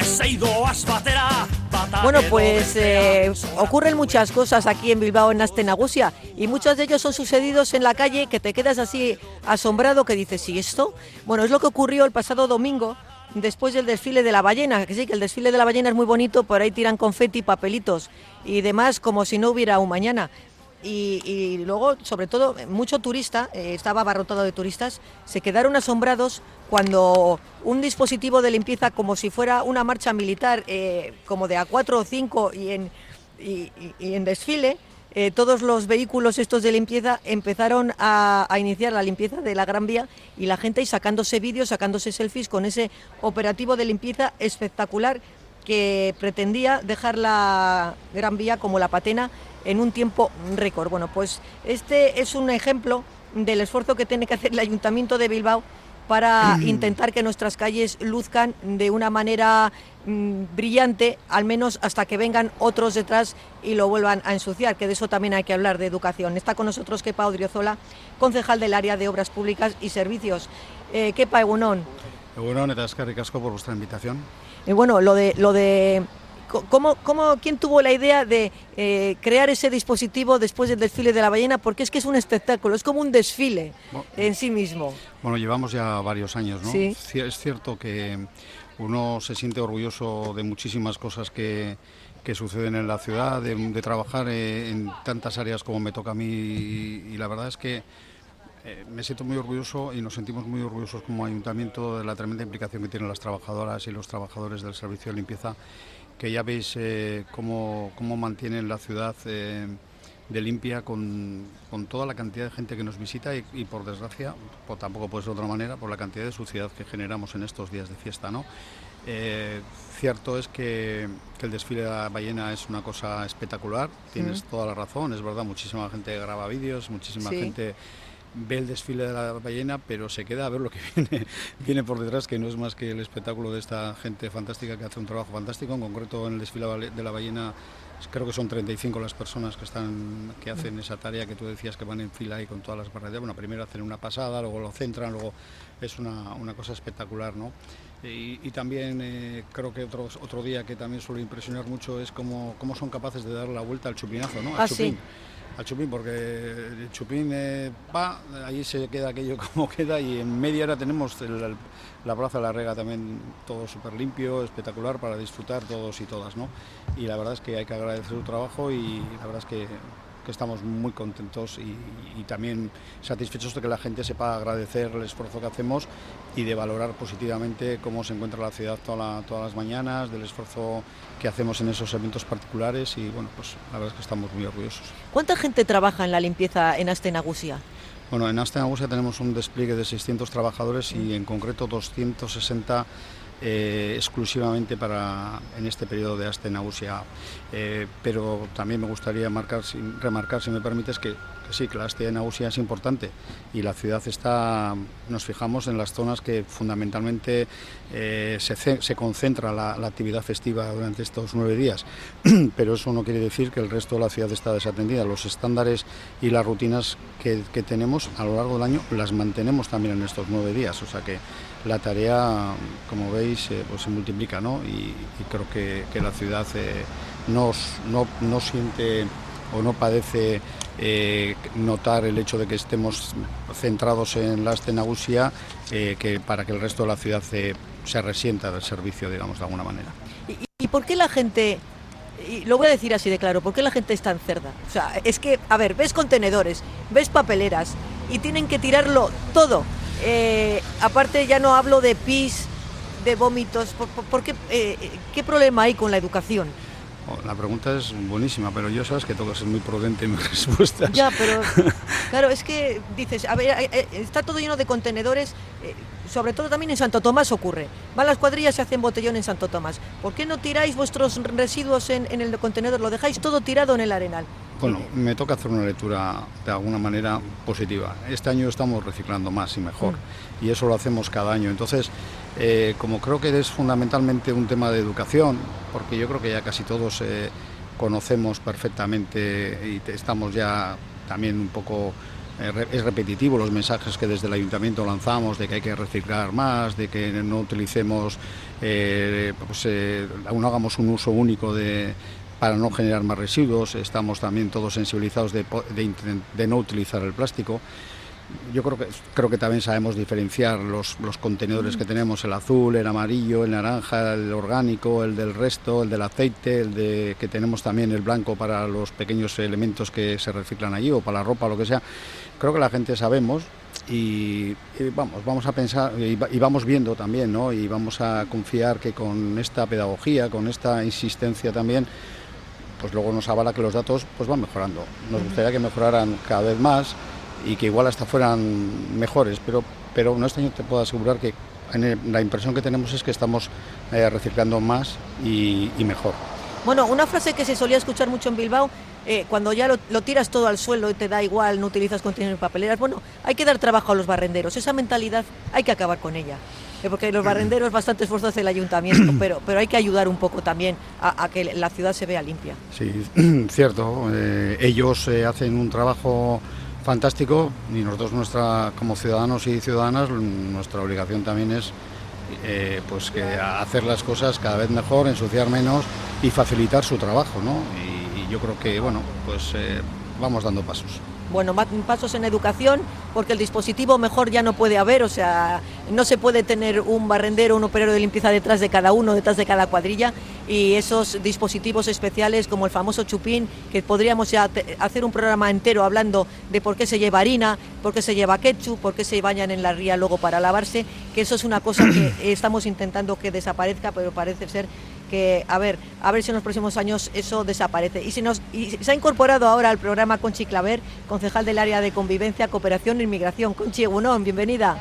Bueno, pues ocurren muchas cosas aquí en Bilbao, en Aste Nagusia, y muchos de ellos son sucedidos en la calle que te quedas así asombrado, que dices, ¿y esto? Bueno, es lo que ocurrió el pasado domingo, después del desfile de la ballena, que sí, que el desfile de la ballena es muy bonito, por ahí tiran confeti, papelitos y demás, como si no hubiera un mañana. Y luego, sobre todo, mucho turista, estaba abarrotado de turistas, se quedaron asombrados cuando un dispositivo de limpieza, como si fuera una marcha militar, como de A4 o 5 y en desfile, todos los vehículos estos de limpieza empezaron a iniciar la limpieza de la Gran Vía, y la gente ahí sacándose vídeos, sacándose selfies con ese operativo de limpieza espectacular que pretendía dejar la Gran Vía como la patena en un tiempo récord. Bueno, pues este es un ejemplo del esfuerzo que tiene que hacer el Ayuntamiento de Bilbao para intentar que nuestras calles luzcan de una manera brillante, al menos hasta que vengan otros detrás y lo vuelvan a ensuciar, que de eso también hay que hablar, de educación. Está con nosotros Kepa Odriozola, concejal del área de Obras Públicas y Servicios. Kepa, egunon. Egunon, eta eskerrik asko por vuestra invitación. Bueno, lo de ¿quién tuvo la idea de crear ese dispositivo después del desfile de la ballena? Porque es que es un espectáculo, es como un desfile en sí mismo. Bueno, llevamos ya varios años, ¿no? Sí. Es cierto que uno se siente orgulloso de muchísimas cosas que suceden en la ciudad, de trabajar en tantas áreas como me toca a mí, y la verdad es que me siento muy orgulloso y nos sentimos muy orgullosos como ayuntamiento de la tremenda implicación que tienen las trabajadoras y los trabajadores del servicio de limpieza, que ya veis cómo mantienen la ciudad de limpia con toda la cantidad de gente que nos visita y por desgracia, pues tampoco puede ser de otra manera, por la cantidad de suciedad que generamos en estos días de fiesta, ¿no? Cierto es que el desfile de la ballena es una cosa espectacular, tienes toda la razón, es verdad, muchísima gente graba vídeos, muchísima gente ve el desfile de la ballena, pero se queda a ver lo que viene por detrás, que no es más que el espectáculo de esta gente fantástica que hace un trabajo fantástico. En concreto, en el desfile de la ballena, creo que son 35 las personas que hacen esa tarea que tú decías, que van en fila ahí con todas las barreras. Bueno, primero hacen una pasada, luego lo centran, luego es una cosa espectacular, ¿no? Y también creo que otro día que también suele impresionar mucho es cómo son capaces de dar la vuelta al chupinazo, ¿no? Al chupín. Sí. Al chupín, porque el chupín ahí se queda aquello como queda, y en media hora tenemos la Plaza de la Rega también todo súper limpio, espectacular para disfrutar todos y todas, ¿no? Y la verdad es que hay que agradecer su trabajo, y la verdad es que estamos muy contentos y también satisfechos de que la gente sepa agradecer el esfuerzo que hacemos y de valorar positivamente cómo se encuentra la ciudad todas las mañanas, del esfuerzo que hacemos en esos eventos particulares, y bueno, pues la verdad es que estamos muy orgullosos. ¿Cuánta gente trabaja en la limpieza en Aste Nagusia? Bueno, en Aste Nagusia tenemos un despliegue de 600 trabajadores y en concreto 260 exclusivamente en este periodo de Aste Nagusia. Pero también me gustaría remarcar, si me permites, que sí, que la Aste Nagusia es importante, y la ciudad nos fijamos en las zonas que fundamentalmente se concentra la actividad festiva durante estos 9 días, pero eso no quiere decir que el resto de la ciudad está desatendida. Los estándares y las rutinas que tenemos a lo largo del año las mantenemos también en estos 9 días, o sea que la tarea, como veis, pues se multiplica, ¿no? Y creo que la ciudad no siente o no padece notar el hecho de que estemos centrados en la Aste Nagusia, para que el resto de la ciudad se resienta del servicio, digamos, de alguna manera. ¿Y por qué la gente, y lo voy a decir así de claro, por qué la gente es tan cerda? O sea, es que, a ver, ves contenedores, ves papeleras y tienen que tirarlo todo. Aparte, ya no hablo de pis, de vómitos. ¿Por qué, qué problema hay con la educación? La pregunta es buenísima, pero yo sabes que tengo que ser muy prudente en mis respuestas. Ya, pero claro, es que dices, a ver, está todo lleno de contenedores, sobre todo también en Santo Tomás ocurre. Van las cuadrillas y se hacen botellón en Santo Tomás. ¿Por qué no tiráis vuestros residuos en el contenedor? Lo dejáis todo tirado en el arenal. Bueno, me toca hacer una lectura de alguna manera positiva. Este año estamos reciclando más y mejor, y eso lo hacemos cada año. Entonces, como creo que es fundamentalmente un tema de educación, porque yo creo que ya casi todos conocemos perfectamente y estamos ya también un poco es repetitivo los mensajes que desde el ayuntamiento lanzamos de que hay que reciclar más, de que no utilicemos, no hagamos un uso único para no generar más residuos. Estamos también todos sensibilizados de no utilizar el plástico. Yo creo que también sabemos diferenciar los contenedores que tenemos, el azul, el amarillo, el naranja, el orgánico, el del resto, el del aceite, que tenemos también el blanco para los pequeños elementos que se reciclan allí, o para la ropa, lo que sea. Creo que la gente sabemos y vamos a pensar y vamos viendo también, ¿no? Y vamos a confiar que con esta pedagogía, con esta insistencia también, pues luego nos avala que los datos pues van mejorando. Nos gustaría que mejoraran cada vez más y que igual hasta fueran mejores, pero este año te puedo asegurar que la impresión que tenemos es que estamos reciclando más y mejor. Bueno, una frase que se solía escuchar mucho en Bilbao, cuando ya lo tiras todo al suelo y te da igual, no utilizas contenedores y papeleras, bueno, hay que dar trabajo a los barrenderos, esa mentalidad hay que acabar con ella. Porque los barrenderos bastante esfuerzo hace el ayuntamiento, pero hay que ayudar un poco también a que la ciudad se vea limpia. Sí, cierto, ellos hacen un trabajo fantástico y nosotros como ciudadanos y ciudadanas nuestra obligación también es pues que hacer las cosas cada vez mejor, ensuciar menos y facilitar su trabajo, ¿no? Y yo creo que vamos dando pasos. Bueno, pasos en educación, porque el dispositivo mejor ya no puede haber, o sea, no se puede tener un barrendero, un operero de limpieza detrás de cada uno, detrás de cada cuadrilla, y esos dispositivos especiales como el famoso chupín, que podríamos ya hacer un programa entero hablando de por qué se lleva harina, por qué se lleva ketchup, por qué se bañan en la ría luego para lavarse, que eso es una cosa que estamos intentando que desaparezca, pero parece ser que, a ver si en los próximos años eso desaparece. Y se ha incorporado ahora al programa Conchi Claver, concejal del área de convivencia, cooperación e inmigración. Conchi, egunon, bienvenida.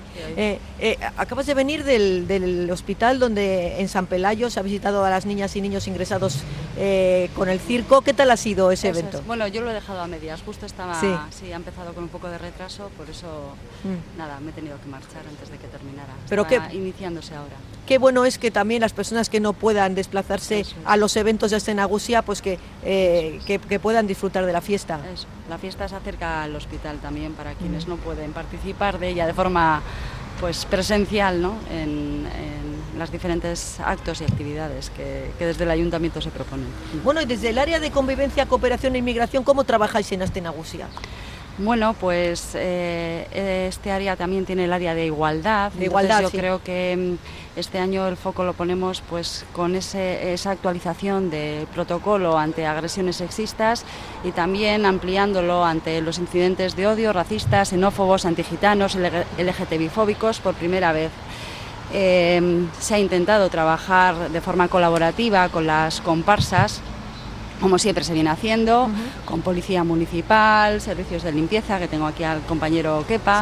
Acabas de venir del hospital donde en San Pelayo se ha visitado a las niñas y niños ingresados con el circo. ¿Qué tal ha sido ese evento? Bueno, yo lo he dejado a medias, justo estaba, sí, ha empezado con un poco de retraso, por eso nada, me he tenido que marchar antes de que terminara. Pero está iniciándose ahora. Qué bueno es que también las personas que no puedan desplazarse a los eventos de Astenagusia, pues que puedan disfrutar de la fiesta. Eso. La fiesta se acerca al hospital también para quienes no pueden participar de ella de forma pues presencial, ¿no? en los diferentes actos y actividades que desde el ayuntamiento se proponen. Bueno, y desde el área de convivencia, cooperación e inmigración, ¿cómo trabajáis en Astenagusia? Bueno, pues este área también tiene el área de igualdad. Yo creo que este año el foco lo ponemos pues con esa actualización del protocolo ante agresiones sexistas y también ampliándolo ante los incidentes de odio, racistas, xenófobos, antigitanos, LGTBI-fóbicos por primera vez. Se ha intentado trabajar de forma colaborativa con las comparsas, como siempre se viene haciendo, con policía municipal, servicios de limpieza, que tengo aquí al compañero Kepa,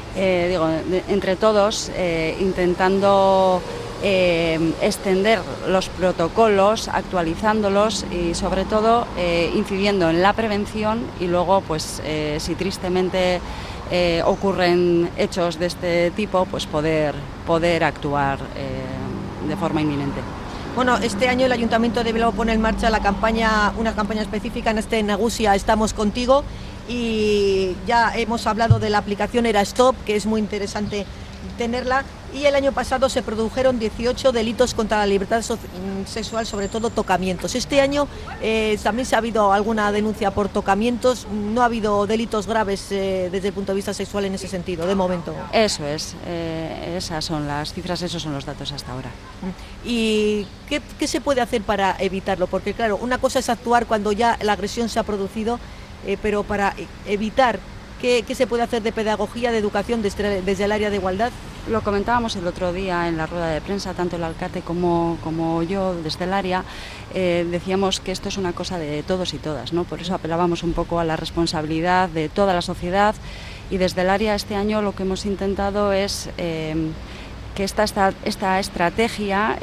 entre todos intentando extender los protocolos, actualizándolos y sobre todo incidiendo en la prevención y luego pues si tristemente ocurren hechos de este tipo, pues poder actuar de forma inminente. Bueno, este año el Ayuntamiento de Bilbao pone en marcha una campaña específica en Astenagusia Estamos Contigo, y ya hemos hablado de la aplicación Era Stop, que es muy interesante tenerla, y el año pasado se produjeron 18 delitos contra la libertad sexual, sobre todo tocamientos. Este año también se ha habido alguna denuncia por tocamientos, no ha habido delitos graves desde el punto de vista sexual en ese sentido, de momento. Eso es, esas son las cifras, esos son los datos hasta ahora. ¿Y qué se puede hacer para evitarlo? Porque claro, una cosa es actuar cuando ya la agresión se ha producido, pero para evitar, ¿qué se puede hacer de pedagogía, de educación desde el área de igualdad? Lo comentábamos el otro día en la rueda de prensa, tanto el alcalde como yo desde el área, decíamos que esto es una cosa de todos y todas, ¿no? Por eso apelábamos un poco a la responsabilidad de toda la sociedad, y desde el área este año lo que hemos intentado es que esta estrategia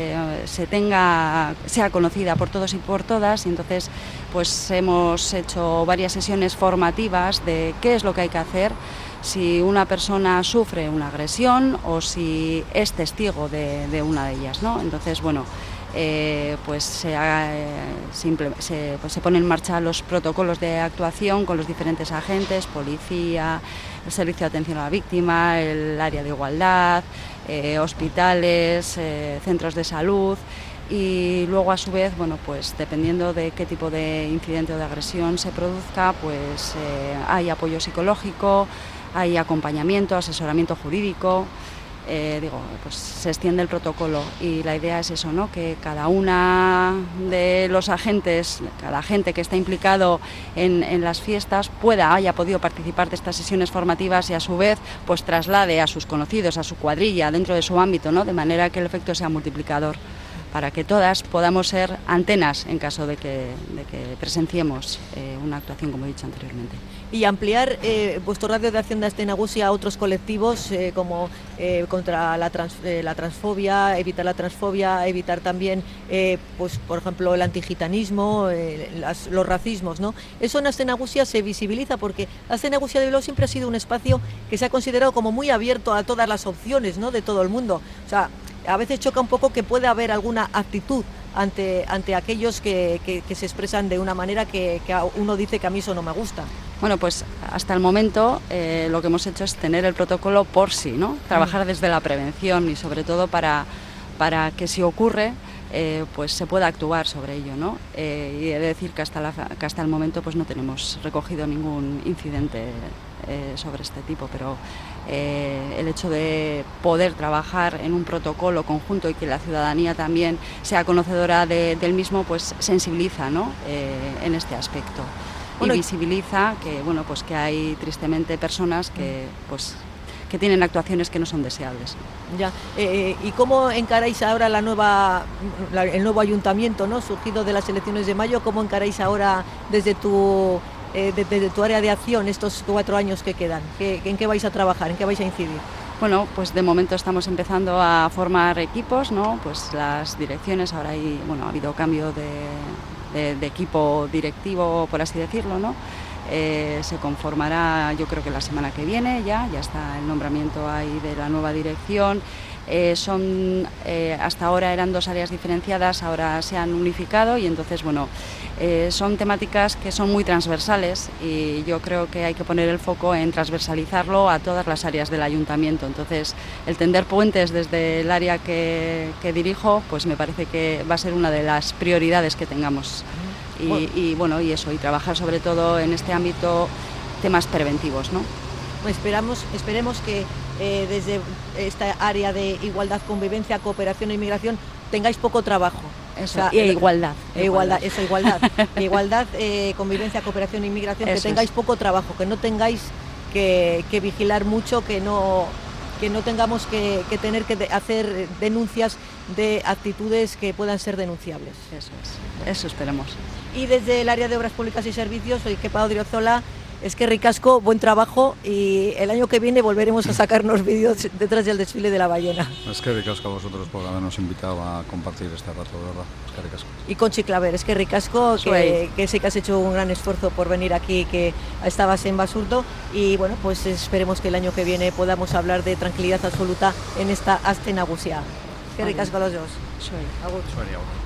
sea conocida por todos y por todas, y entonces pues hemos hecho varias sesiones formativas de qué es lo que hay que hacer si una persona sufre una agresión o si es testigo de una de ellas, ¿no? Entonces, bueno, pues se ponen en marcha los protocolos de actuación con los diferentes agentes, policía, el servicio de atención a la víctima, el área de igualdad, hospitales, centros de salud. Y luego, a su vez, bueno, pues dependiendo de qué tipo de incidente o de agresión se produzca, pues hay apoyo psicológico, hay acompañamiento, asesoramiento jurídico. Pues se extiende el protocolo y la idea es eso, ¿no? Que cada una de los agentes, cada agente que está implicado en las fiestas haya podido participar de estas sesiones formativas y a su vez pues traslade a sus conocidos, a su cuadrilla, dentro de su ámbito, ¿no? De manera que el efecto sea multiplicador, para que todas podamos ser antenas en caso de que presenciemos una actuación, como he dicho anteriormente. Y ampliar vuestro radio de acción de Aste Nagusia a otros colectivos como contra la transfobia, evitar la transfobia, evitar también, pues por ejemplo, el antigitanismo, los racismos, ¿no? Eso en Aste Nagusia se visibiliza porque Aste Nagusia de Bilbao siempre ha sido un espacio que se ha considerado como muy abierto a todas las opciones, ¿no? De todo el mundo. O sea, a veces choca un poco que pueda haber alguna actitud ante aquellos que se expresan de una manera que uno dice que a mí eso no me gusta. Bueno, pues hasta el momento lo que hemos hecho es tener el protocolo por sí, ¿no? Trabajar desde la prevención y sobre todo para que si ocurre pues se pueda actuar sobre ello, ¿no? Y he de decir que hasta el momento pues no tenemos recogido ningún incidente sobre este tipo, pero el hecho de poder trabajar en un protocolo conjunto y que la ciudadanía también sea conocedora del mismo, pues sensibiliza, ¿no? En este aspecto. Bueno, y visibiliza que, bueno, pues que hay tristemente personas que tienen actuaciones que no son deseables. Ya. ¿Y cómo encaráis ahora el nuevo ayuntamiento, ¿no? Surgido de las elecciones de mayo? ¿Cómo encaráis ahora desde tu área de acción estos 4 años que quedan? ¿En qué vais a trabajar? ¿En qué vais a incidir? Bueno, pues de momento estamos empezando a formar equipos, ¿no? Pues las direcciones, ahora ha habido cambio de equipo directivo, por así decirlo, ¿no? Se conformará, yo creo que la semana que viene ya está el nombramiento ahí de la nueva dirección. Hasta ahora eran 2 áreas diferenciadas, ahora se han unificado y entonces, bueno, son temáticas que son muy transversales y yo creo que hay que poner el foco en transversalizarlo a todas las áreas del ayuntamiento. Entonces, el tender puentes desde el área que dirijo, pues me parece que va a ser una de las prioridades que tengamos. Y trabajar sobre todo en este ámbito temas preventivos, ¿no? Pues esperemos que desde esta área de igualdad, convivencia, cooperación e inmigración tengáis poco trabajo. Eso, o sea, igualdad. Igualdad, convivencia, cooperación e inmigración, eso que tengáis poco trabajo, que no tengáis que vigilar mucho, que no tengamos que tener que hacer denuncias de actitudes que puedan ser denunciables. Eso esperemos. Y desde el área de Obras Públicas y Servicios, soy Kepa Odriozola. Es que ricasco, buen trabajo y el año que viene volveremos a sacarnos vídeos detrás del desfile de la ballena. Es que ricasco a vosotros por habernos invitado a compartir este rato, de verdad. Es que ricasco. Y Conchi Claver, es que ricasco, que sé que has hecho un gran esfuerzo por venir aquí, que estabas en Basurto y bueno, pues esperemos que el año que viene podamos hablar de tranquilidad absoluta en esta Aste Nagusia. Es que ricasco a los dos. Soy. Agur.